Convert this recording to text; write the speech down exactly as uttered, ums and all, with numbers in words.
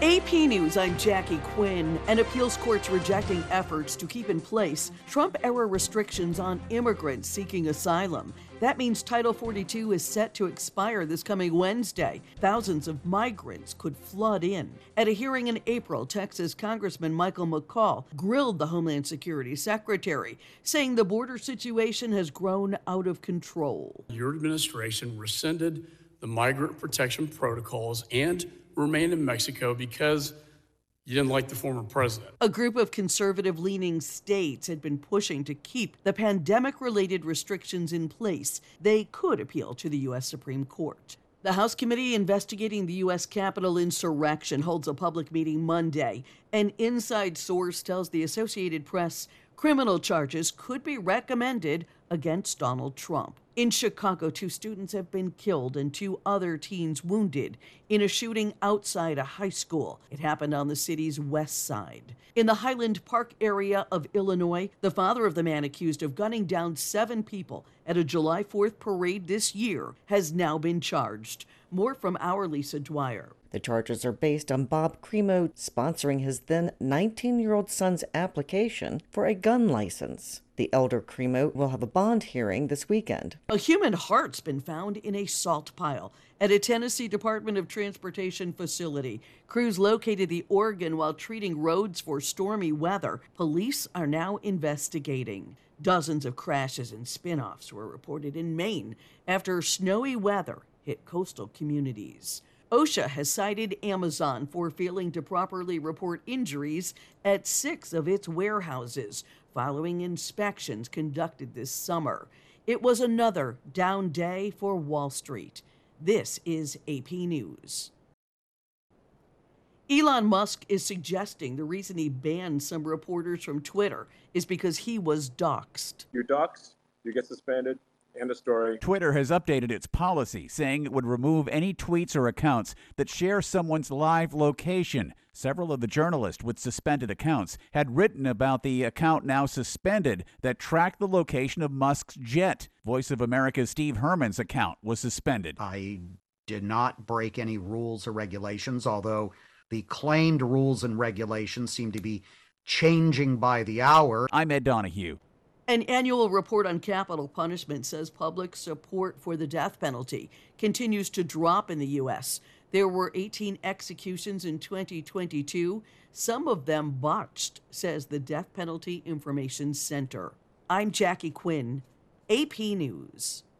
A P News, I'm Jackie Quinn. An appeals court's rejecting efforts to keep in place Trump-era restrictions on immigrants seeking asylum. That means Title forty-two is set to expire this coming Wednesday. Thousands of migrants could flood in. At a hearing in April, Texas Congressman Michael McCaul grilled the Homeland Security Secretary, saying the border situation has grown out of control. Your administration rescinded the migrant protection protocols and remained in Mexico because you didn't like the former president. A group of conservative-leaning states had been pushing to keep the pandemic-related restrictions in place. They could appeal to the U S Supreme Court. The House committee investigating the U S Capitol insurrection holds a public meeting Monday. An inside source tells the Associated Press criminal charges could be recommended against Donald Trump. In Chicago, two students have been killed and two other teens wounded in a shooting outside a high school. It happened on the city's west side. In the Highland Park area of Illinois, the father of the man accused of gunning down seven people at a July fourth parade this year has now been charged. More from our Lisa Dwyer. The charges are based on Bob Cremo sponsoring his then nineteen-year-old son's application for a gun license. The elder Cremo will have a bond hearing this weekend. A human heart's been found in a salt pile at a Tennessee Department of Transportation facility. Crews located the organ while treating roads for stormy weather. Police are now investigating. Dozens of crashes and spin-offs were reported in Maine after snowy weather hit coastal communities. OSHA has cited Amazon for failing to properly report injuries at six of its warehouses following inspections conducted this summer. It was another down day for Wall Street. This is A P News. Elon Musk is suggesting the reason he banned some reporters from Twitter is because he was doxxed. You're doxxed, you get suspended. End of story. Twitter has updated its policy, saying it would remove any tweets or accounts that share someone's live location. Several of the journalists with suspended accounts had written about the account now suspended that tracked the location of Musk's jet. Voice of America's Steve Herman's account was suspended. I did not break any rules or regulations, although the claimed rules and regulations seem to be changing by the hour. I'm Ed Donahue. An annual report on capital punishment says public support for the death penalty continues to drop in the U S. There were eighteen executions in twenty twenty-two, some of them botched, says the Death Penalty Information Center. I'm Jackie Quinn, A P News.